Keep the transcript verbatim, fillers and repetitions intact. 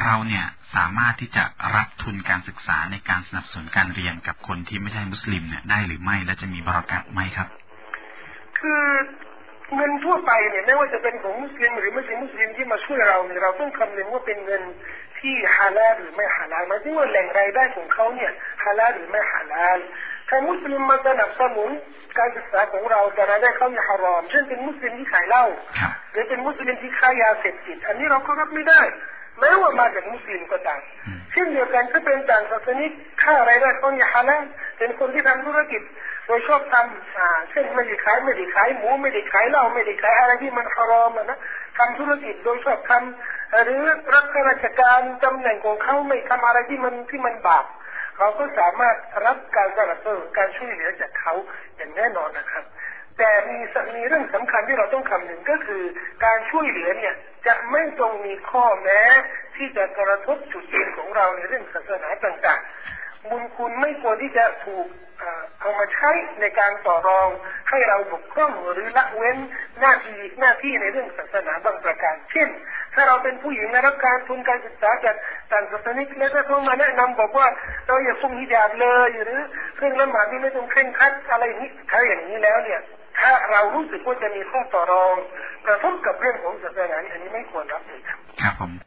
เราเนี่ยสามารถที่จะรับทุนการศึกษาในการสนับสนุนการเรียนกับคนที่ไม่ใช่มุสลิมเนี่ยได้หรือไม่และจะมีบารอกะห์ไหมครับคือเงินทั่วไปเนี่ยไม่ว่าจะเป็นของมุสลิมหรือไม่ใช่มุสลิมที่มาช่วยเราเนี่ยเราต้องคำนึงว่าเป็นเงินที่ฮาลาลหรือไม่ฮาลาลหมายถึงว่าแหล่งรายได้ของเขาเนี่ยฮาลาลหรือไม่ฮาลาลถ้ามุสลิมมาสนับสนุนการศึกษาของเราแต่รายได้เขาเนี่ยฮารอมเช่นเป็นมุสลิมที่ขายเหล้าหรือเป็นมุสลิมที่ค้ายาเสพติดอันนี้เราก็รับไม่ได้แม้ว่ามาจากมุสลิมก็ตามเช่นเดียวกันถ้าเป็นต่างศาสนาค่ารายได้เขาเนี่ยฮาลาลเป็นคนที่ทำธุรกิจโดยชอบทำอ่าเช่นไม่ได้ขายไม่ได้ขายหมูไม่ได้ขายเหล้าไม่ได้ขายอะไรที่มันฮารอมนะทำธุรกิจโดยชอบทำหรือรับราชการตำแหน่งของเขาไม่ทำอะไรที่มันที่มันบาปเราก็สามารถรับการสนับสนุนการช่วยเหลือจากเขาอย่างแน่นอนนะครับแต่มีมีเรื่องสำคัญที่เราต้องคำนึงก็คือการช่วยเหลือเนี่ยจะไม่ต้องมีข้อแม้ที่จะกระทบจุดยืนของเราในเรื่องศาสนาต่างๆบุญคุณไม่ควรที่จะถูกเอามาใช้ในการต่อรองให้เราบกพร่องหรือละเว้นหน้าที่หน้าที่ในเรื่องศาสนาบางประการเช่นถ้าเราเป็นผู้หญิงได้รับการทุนการศึกษาจากต่างศาสนาแล้วถ้าเขามาแนะนำบอกว่าเราอย่าคุมฮิญาบเลยหรือเรื่องละหมาดที่ไม่ต้องเคร่งครัดอะไรนี้ถ้าอย่างนี้แล้วเนี่ยถ้าเรารู้สึกว่าจะมีข้อต่อรองกระทบกับเรื่องของศาสนาอันนี้ไม่ควรรับเลยครับครับผม